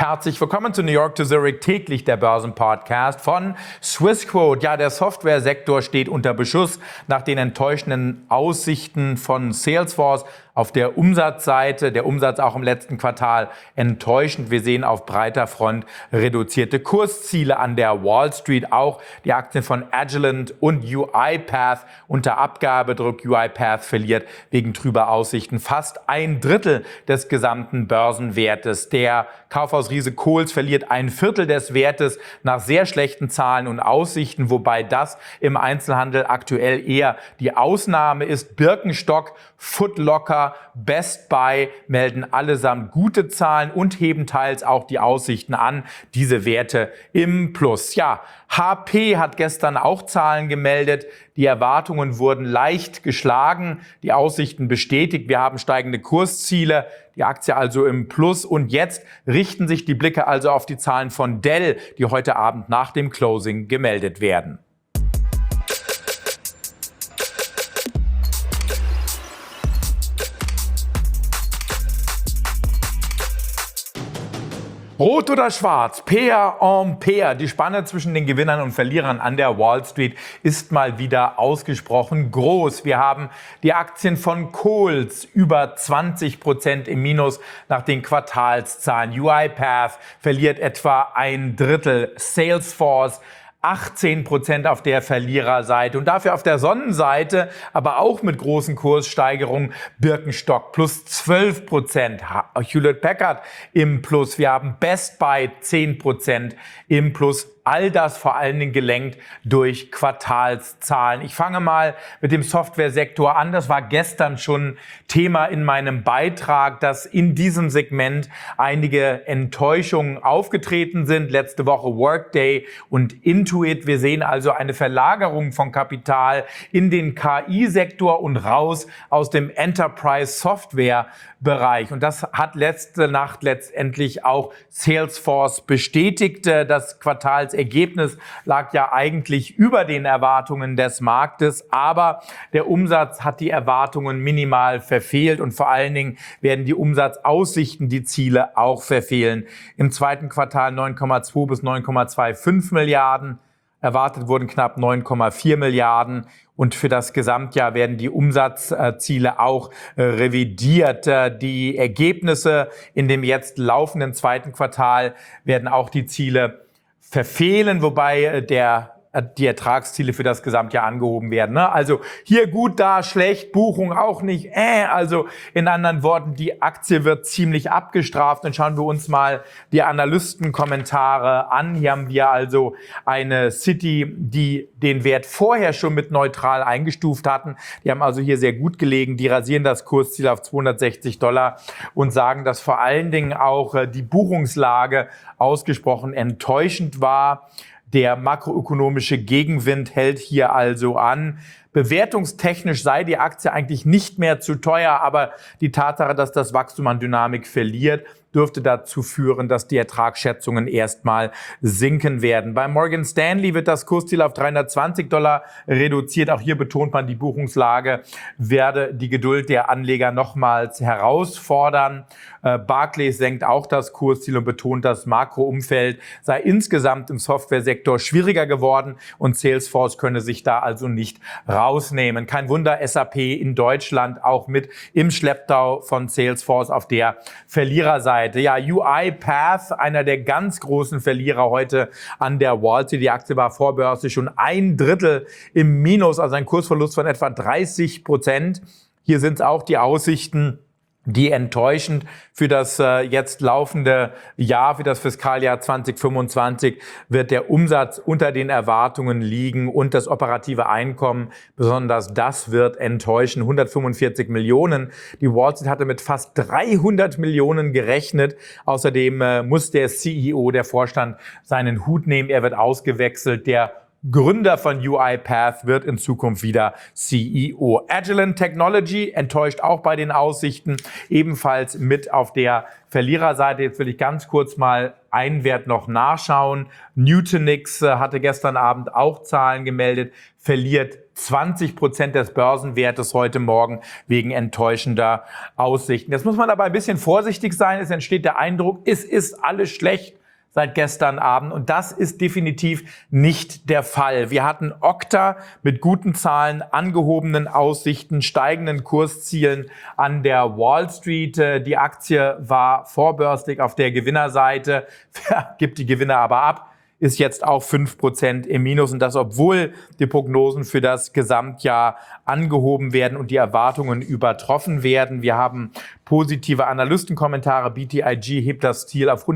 Herzlich willkommen zu New York to Zurich, täglich der Börsenpodcast von Swissquote. Ja, der Softwaresektor steht unter Beschuss nach den enttäuschenden Aussichten von Salesforce. Auf der Umsatzseite, der Umsatz auch im letzten Quartal enttäuschend. Wir sehen auf breiter Front reduzierte Kursziele an der Wall Street. Auch die Aktien von Agilent und UiPath unter Abgabedruck. UiPath verliert wegen trüber Aussichten fast ein Drittel des gesamten Börsenwertes. Der Kaufhausriese Kohls verliert ein Viertel des Wertes nach sehr schlechten Zahlen und Aussichten, wobei das im Einzelhandel aktuell eher die Ausnahme ist. Birkenstock, Foot Locker, Best Buy melden allesamt gute Zahlen und heben teils auch die Aussichten an. Diese Werte im Plus. Ja, HP hat gestern auch Zahlen gemeldet. Die Erwartungen wurden leicht geschlagen, die Aussichten bestätigt. Wir haben steigende Kursziele, die Aktie also im Plus. Und jetzt richten sich die Blicke also auf die Zahlen von Dell, die heute Abend nach dem Closing gemeldet werden. Rot oder schwarz, pair en pair. Die Spanne zwischen den Gewinnern und Verlierern an der Wall Street ist mal wieder ausgesprochen groß. Wir haben die Aktien von Kohls über 20% im Minus nach den Quartalszahlen. UiPath verliert etwa ein Drittel. Salesforce 18% auf der Verliererseite und dafür auf der Sonnenseite, aber auch mit großen Kurssteigerungen, Birkenstock plus 12%, Hewlett-Packard im Plus, wir haben Best Buy 10% im Plus. All das vor allen Dingen gelenkt durch Quartalszahlen. Ich fange mal mit dem Softwaresektor an. Das war gestern schon Thema in meinem Beitrag, dass in diesem Segment einige Enttäuschungen aufgetreten sind. Letzte Woche Workday und Intuit. Wir sehen also eine Verlagerung von Kapital in den KI-Sektor und raus aus dem Enterprise-Software-Bereich. Und das hat letzte Nacht letztendlich auch Salesforce bestätigt. Das Quartalsergebnis lag ja eigentlich über den Erwartungen des Marktes, aber der Umsatz hat die Erwartungen minimal verfehlt und vor allen Dingen werden die Umsatzaussichten die Ziele auch verfehlen. Im zweiten Quartal 9,2 bis 9,25 Milliarden. Erwartet wurden knapp 9,4 Milliarden und für das Gesamtjahr werden die Umsatzziele auch revidiert. Die Ergebnisse in dem jetzt laufenden zweiten Quartal werden auch die Ziele verfehlen, wobei die Ertragsziele für das Gesamtjahr angehoben werden. Also hier gut, da schlecht, Buchung auch nicht. Also in anderen Worten, die Aktie wird ziemlich abgestraft. Dann schauen wir uns mal die Analystenkommentare an. Hier haben wir also eine Citi, die den Wert vorher schon mit neutral eingestuft hatten. Die haben also hier sehr gut gelegen. Die rasieren das Kursziel auf $260 und sagen, dass vor allen Dingen auch die Buchungslage ausgesprochen enttäuschend war. Der makroökonomische Gegenwind hält hier also an. Bewertungstechnisch sei die Aktie eigentlich nicht mehr zu teuer, aber die Tatsache, dass das Wachstum an Dynamik verliert, dürfte dazu führen, dass die Ertragsschätzungen erstmal sinken werden. Bei Morgan Stanley wird das Kursziel auf $320 reduziert. Auch hier betont man, die Buchungslage werde die Geduld der Anleger nochmals herausfordern. Barclays senkt auch das Kursziel und betont, das Makroumfeld sei insgesamt im Softwaresektor schwieriger geworden und Salesforce könne sich da also nicht rausnehmen. Kein Wunder, SAP in Deutschland auch mit im Schlepptau von Salesforce auf der Verliererseite. Ja, UiPath, einer der ganz großen Verlierer heute an der Wall Street. Die Aktie war vorbörslich schon ein Drittel im Minus, also ein Kursverlust von etwa 30%. Hier sind es auch die Aussichten, die enttäuschend für das jetzt laufende Jahr, für das Fiskaljahr 2025 wird der Umsatz unter den Erwartungen liegen und das operative Einkommen, besonders das wird enttäuschen, 145 Millionen. Die Wall Street hatte mit fast 300 Millionen gerechnet. Außerdem muss der CEO, der Vorstand, seinen Hut nehmen. Er wird ausgewechselt. Der Gründer von UiPath, wird in Zukunft wieder CEO. Agilent Technology enttäuscht auch bei den Aussichten, ebenfalls mit auf der Verliererseite. Jetzt will ich ganz kurz mal einen Wert noch nachschauen. Nutanix hatte gestern Abend auch Zahlen gemeldet, verliert 20% des Börsenwertes heute Morgen wegen enttäuschender Aussichten. Jetzt muss man aber ein bisschen vorsichtig sein. Es entsteht der Eindruck, es ist alles schlecht seit gestern Abend. Und das ist definitiv nicht der Fall. Wir hatten Okta mit guten Zahlen, angehobenen Aussichten, steigenden Kurszielen an der Wall Street. Die Aktie war vorbörslich auf der Gewinnerseite, gibt die Gewinne aber ab, ist jetzt auch 5% im Minus, und das, obwohl die Prognosen für das Gesamtjahr angehoben werden und die Erwartungen übertroffen werden. Wir haben positive Analystenkommentare. BTIG hebt das Ziel auf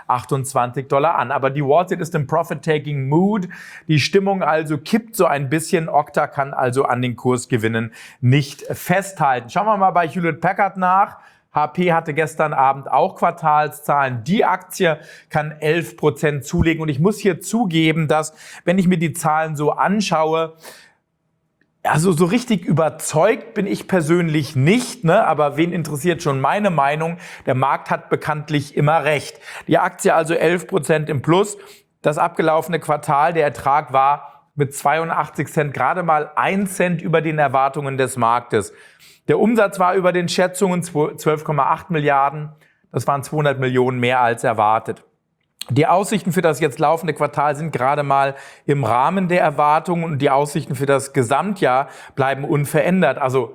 $128 an. Aber die Wall Street ist im Profit-Taking Mood. Die Stimmung also kippt so ein bisschen. Okta kann also an den Kursgewinnen nicht festhalten. Schauen wir mal bei Hewlett-Packard nach. HP hatte gestern Abend auch Quartalszahlen. Die Aktie kann 11% zulegen. Und ich muss hier zugeben, dass, wenn ich mir die Zahlen so anschaue, also so richtig überzeugt bin ich persönlich nicht, ne? Aber wen interessiert schon meine Meinung? Der Markt hat bekanntlich immer recht. Die Aktie also 11% im Plus. Das abgelaufene Quartal, der Ertrag war mit 82 Cent gerade mal 1 Cent über den Erwartungen des Marktes. Der Umsatz war über den Schätzungen 12,8 Milliarden. Das waren 200 Millionen mehr als erwartet. Die Aussichten für das jetzt laufende Quartal sind gerade mal im Rahmen der Erwartungen, und die Aussichten für das Gesamtjahr bleiben unverändert.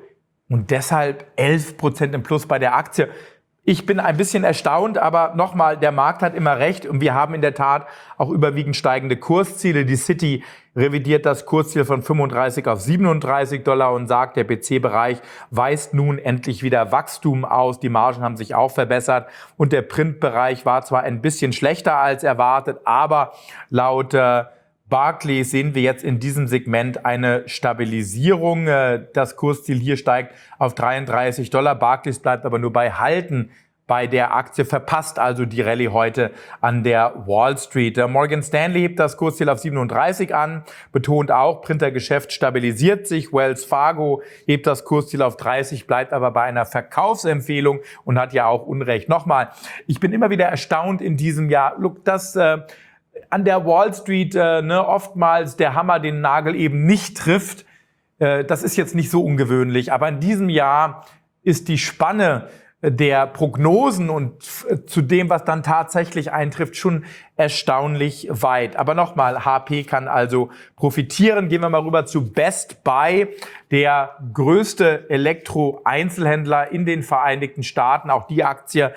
Und deshalb 11% im Plus bei der Aktie. Ich bin ein bisschen erstaunt, aber nochmal, der Markt hat immer recht, und wir haben in der Tat auch überwiegend steigende Kursziele. Die Citi revidiert das Kursziel von 35 auf $37 und sagt, der PC-Bereich weist nun endlich wieder Wachstum aus. Die Margen haben sich auch verbessert, und der Print-Bereich war zwar ein bisschen schlechter als erwartet, aber laut Barclays sehen wir jetzt in diesem Segment eine Stabilisierung. Das Kursziel hier steigt auf $33. Barclays bleibt aber nur bei Halten bei der Aktie, verpasst also die Rallye heute an der Wall Street. Morgan Stanley hebt das Kursziel auf 37 an, betont auch, Printergeschäft stabilisiert sich. Wells Fargo hebt das Kursziel auf 30, bleibt aber bei einer Verkaufsempfehlung und hat ja auch Unrecht. Nochmal, ich bin immer wieder erstaunt in diesem Jahr. Look, das an der Wall Street oftmals der Hammer den Nagel eben nicht trifft. Das ist jetzt nicht so ungewöhnlich, aber in diesem Jahr ist die Spanne der Prognosen und zu dem, was dann tatsächlich eintrifft, schon erstaunlich weit. Aber nochmal, HP kann also profitieren. Gehen wir mal rüber zu Best Buy, der größte Elektro-Einzelhändler in den Vereinigten Staaten. Auch die Aktie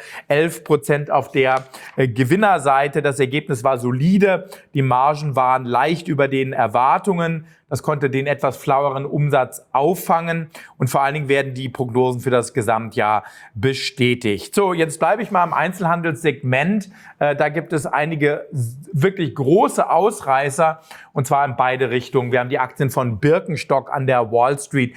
11% auf der Gewinnerseite. Das Ergebnis war solide. Die Margen waren leicht über den Erwartungen. Das konnte den etwas flaueren Umsatz auffangen, und vor allen Dingen werden die Prognosen für das Gesamtjahr bestätigt. So, jetzt bleibe ich mal im Einzelhandelssegment. Da gibt es einige wirklich große Ausreißer, und zwar in beide Richtungen. Wir haben die Aktien von Birkenstock an der Wall Street,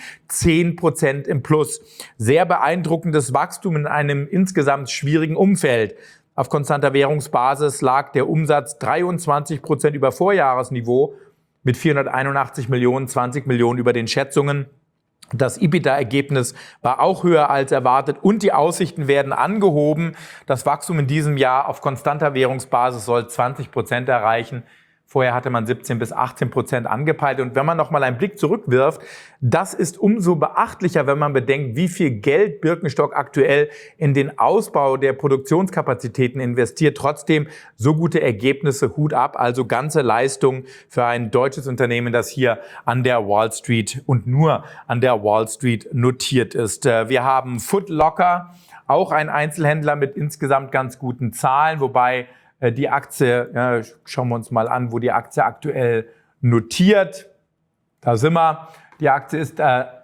10% im Plus. Sehr beeindruckendes Wachstum in einem insgesamt schwierigen Umfeld. Auf konstanter Währungsbasis lag der Umsatz 23% über Vorjahresniveau, mit 481 Millionen, 20 Millionen über den Schätzungen. Das EBITDA-Ergebnis war auch höher als erwartet, und die Aussichten werden angehoben. Das Wachstum in diesem Jahr auf konstanter Währungsbasis soll 20% erreichen. Vorher hatte man 17-18% angepeilt. Und wenn man noch mal einen Blick zurückwirft, das ist umso beachtlicher, wenn man bedenkt, wie viel Geld Birkenstock aktuell in den Ausbau der Produktionskapazitäten investiert. Trotzdem so gute Ergebnisse, Hut ab. Also ganze Leistung für ein deutsches Unternehmen, das hier an der Wall Street und nur an der Wall Street notiert ist. Wir haben Foot Locker, auch ein Einzelhändler mit insgesamt ganz guten Zahlen, wobei die Aktie, ja, schauen wir uns mal an, wo die Aktie aktuell notiert. Da sind wir. Die Aktie ist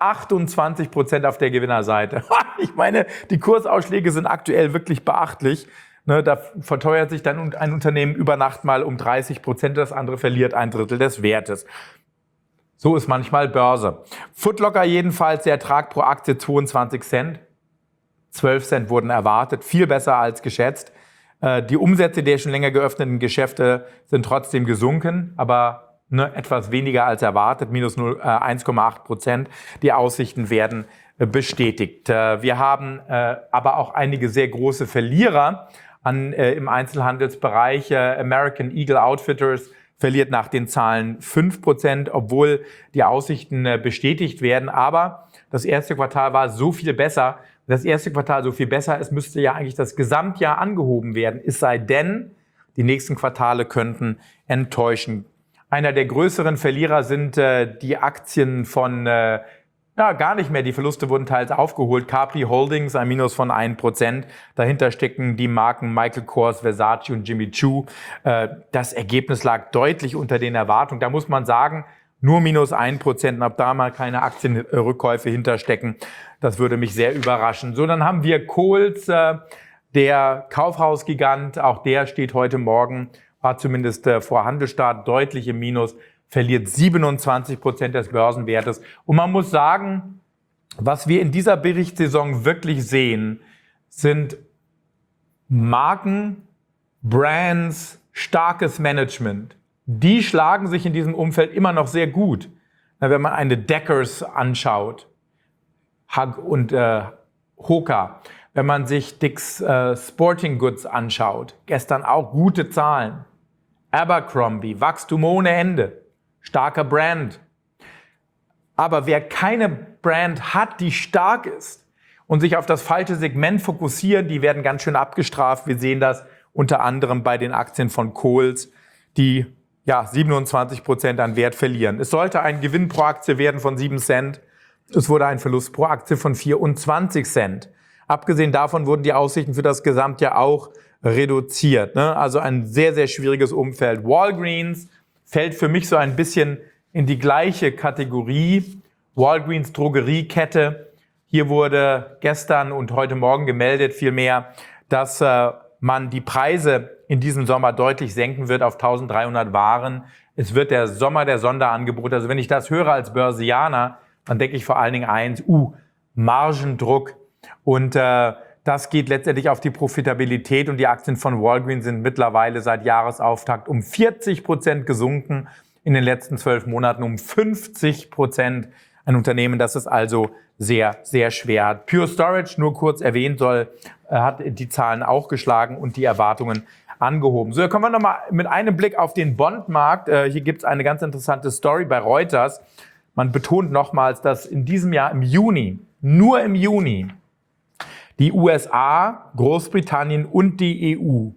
28% auf der Gewinnerseite. Ich meine, die Kursausschläge sind aktuell wirklich beachtlich. Ne, da verteuert sich dann ein Unternehmen über Nacht mal um 30%, das andere verliert 1/3 des Wertes. So ist manchmal Börse. Foot Locker jedenfalls, der Ertrag pro Aktie 22 Cent. 12 Cent wurden erwartet, viel besser als geschätzt. Die Umsätze der schon länger geöffneten Geschäfte sind trotzdem gesunken, aber etwas weniger als erwartet, minus 1,8%. Die Aussichten werden bestätigt. Wir haben aber auch einige sehr große Verlierer im Einzelhandelsbereich. American Eagle Outfitters verliert nach den Zahlen 5%, obwohl die Aussichten bestätigt werden. Aber das erste Quartal war so viel besser. Das erste Quartal so viel besser ist, müsste ja eigentlich das Gesamtjahr angehoben werden. Es sei denn, die nächsten Quartale könnten enttäuschen. Einer der größeren Verlierer sind die Aktien von, gar nicht mehr. Die Verluste wurden teils aufgeholt. Capri Holdings, ein Minus von 1%. Dahinter stecken die Marken Michael Kors, Versace und Jimmy Choo. Das Ergebnis lag deutlich unter den Erwartungen. Da muss man sagen, nur minus 1%, ob da mal keine Aktienrückkäufe hinterstecken, das würde mich sehr überraschen. So, dann haben wir Kohl's, der Kaufhausgigant, auch der steht heute Morgen, war zumindest vor Handelsstart deutlich im Minus, verliert 27% des Börsenwertes. Und man muss sagen, was wir in dieser Berichtssaison wirklich sehen, sind Marken, Brands, starkes Management. Die schlagen sich in diesem Umfeld immer noch sehr gut. Wenn man eine Deckers anschaut und Hoka, wenn man sich Dick's Sporting Goods anschaut, gestern auch gute Zahlen. Abercrombie, Wachstum ohne Ende, starker Brand. Aber wer keine Brand hat, die stark ist und sich auf das falsche Segment fokussieren, die werden ganz schön abgestraft. Wir sehen das unter anderem bei den Aktien von Kohl's, die 27% an Wert verlieren. Es sollte ein Gewinn pro Aktie werden von 7 Cent. Es wurde ein Verlust pro Aktie von 24 Cent. Abgesehen davon wurden die Aussichten für das Gesamtjahr auch reduziert. Also ein sehr, sehr schwieriges Umfeld. Walgreens fällt für mich so ein bisschen in die gleiche Kategorie. Walgreens Drogeriekette. Hier wurde gestern und heute Morgen gemeldet vielmehr, dass man die Preise in diesem Sommer deutlich senken wird auf 1300 Waren. Es wird der Sommer der Sonderangebote. Also wenn ich das höre als Börsianer, dann denke ich vor allen Dingen eins, Margendruck. Und das geht letztendlich auf die Profitabilität. Und die Aktien von Walgreens sind mittlerweile seit Jahresauftakt um 40% gesunken. In den letzten 12 Monaten um 50%. Ein Unternehmen, das es also sehr, sehr schwer hat. Pure Storage, nur kurz erwähnt, hat die Zahlen auch geschlagen und die Erwartungen angehoben. So, kommen wir nochmal mit einem Blick auf den Bondmarkt. Hier gibt es eine ganz interessante Story bei Reuters. Man betont nochmals, dass in diesem Jahr im Juni, nur im Juni, die USA, Großbritannien und die EU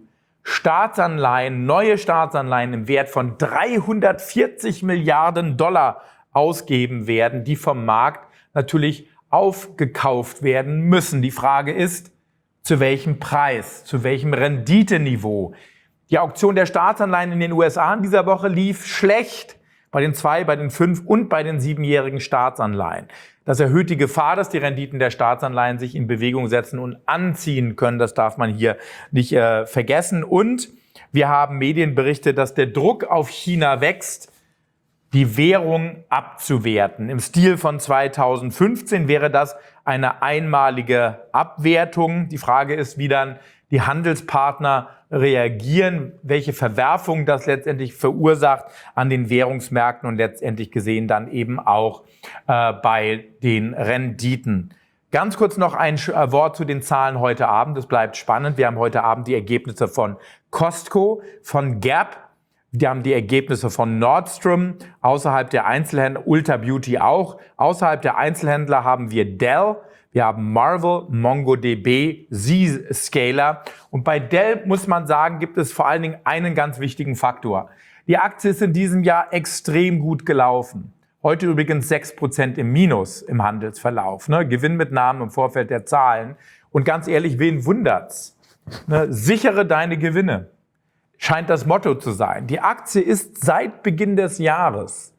neue Staatsanleihen im Wert von 340 Milliarden Dollar ausgeben werden, die vom Markt natürlich aufgekauft werden müssen. Die Frage ist, zu welchem Preis, zu welchem Renditeniveau? Die Auktion der Staatsanleihen in den USA in dieser Woche lief schlecht bei den 2, bei den 5 und bei den 7-jährigen Staatsanleihen. Das erhöht die Gefahr, dass die Renditen der Staatsanleihen sich in Bewegung setzen und anziehen können. Das darf man hier nicht vergessen. Und wir haben Medienberichte, dass der Druck auf China wächst, die Währung abzuwerten. Im Stil von 2015 wäre das eine einmalige Abwertung. Die Frage ist, wie dann die Handelspartner reagieren, welche Verwerfung das letztendlich verursacht an den Währungsmärkten und letztendlich gesehen dann eben auch bei den Renditen. Ganz kurz noch ein Wort zu den Zahlen heute Abend. Es bleibt spannend. Wir haben heute Abend die Ergebnisse von Costco, von Gap. Wir haben die Ergebnisse von Nordstrom, außerhalb der Einzelhändler, Ulta Beauty auch. Außerhalb der Einzelhändler haben wir Dell, wir haben Marvel, MongoDB, Zscaler. Und bei Dell muss man sagen, gibt es vor allen Dingen einen ganz wichtigen Faktor. Die Aktie ist in diesem Jahr extrem gut gelaufen. Heute übrigens 6% im Minus im Handelsverlauf. Gewinnmitnahmen im Vorfeld der Zahlen. Und ganz ehrlich, wen wundert's? Sichere deine Gewinne. Scheint das Motto zu sein. Die Aktie ist seit Beginn des Jahres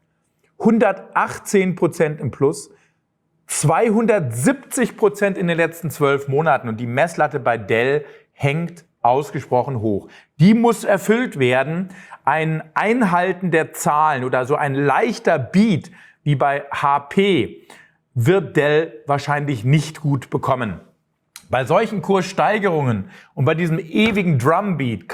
118% im Plus, 270% in den letzten 12 Monaten. Und die Messlatte bei Dell hängt ausgesprochen hoch. Die muss erfüllt werden. Ein Einhalten der Zahlen oder so ein leichter Beat wie bei HP wird Dell wahrscheinlich nicht gut bekommen. Bei solchen Kurssteigerungen und bei diesem ewigen Drumbeat,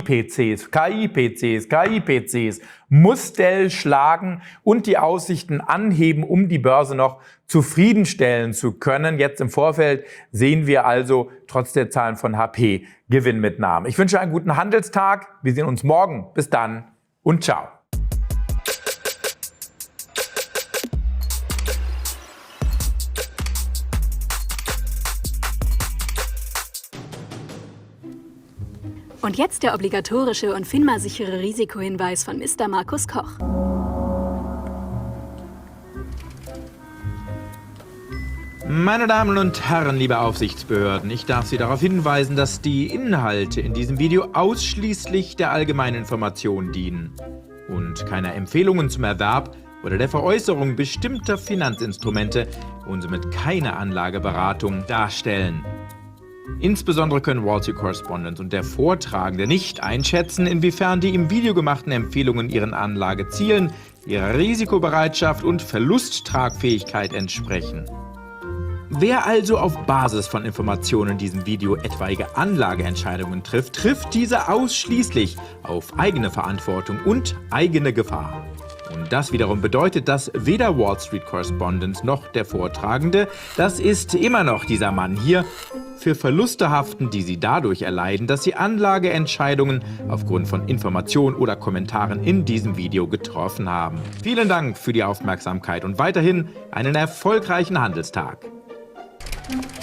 KI-PCs, muss Dell schlagen und die Aussichten anheben, um die Börse noch zufriedenstellen zu können. Jetzt im Vorfeld sehen wir also trotz der Zahlen von HP Gewinnmitnahmen. Ich wünsche einen guten Handelstag. Wir sehen uns morgen. Bis dann und ciao. Und jetzt der obligatorische und FINMA-sichere Risikohinweis von Mr. Markus Koch. Meine Damen und Herren, liebe Aufsichtsbehörden, ich darf Sie darauf hinweisen, dass die Inhalte in diesem Video ausschließlich der allgemeinen Information dienen und keine Empfehlungen zum Erwerb oder der Veräußerung bestimmter Finanzinstrumente und somit keine Anlageberatung darstellen. Insbesondere können Wall Street Correspondent und der Vortragende nicht einschätzen, inwiefern die im Video gemachten Empfehlungen ihren Anlagezielen, ihrer Risikobereitschaft und Verlusttragfähigkeit entsprechen. Wer also auf Basis von Informationen in diesem Video etwaige Anlageentscheidungen trifft, trifft diese ausschließlich auf eigene Verantwortung und eigene Gefahr. Und das wiederum bedeutet, dass weder Wall Street Correspondent noch der Vortragende, das ist immer noch dieser Mann hier, für Verluste haften, die sie dadurch erleiden, dass sie Anlageentscheidungen aufgrund von Informationen oder Kommentaren in diesem Video getroffen haben. Vielen Dank für die Aufmerksamkeit und weiterhin einen erfolgreichen Handelstag.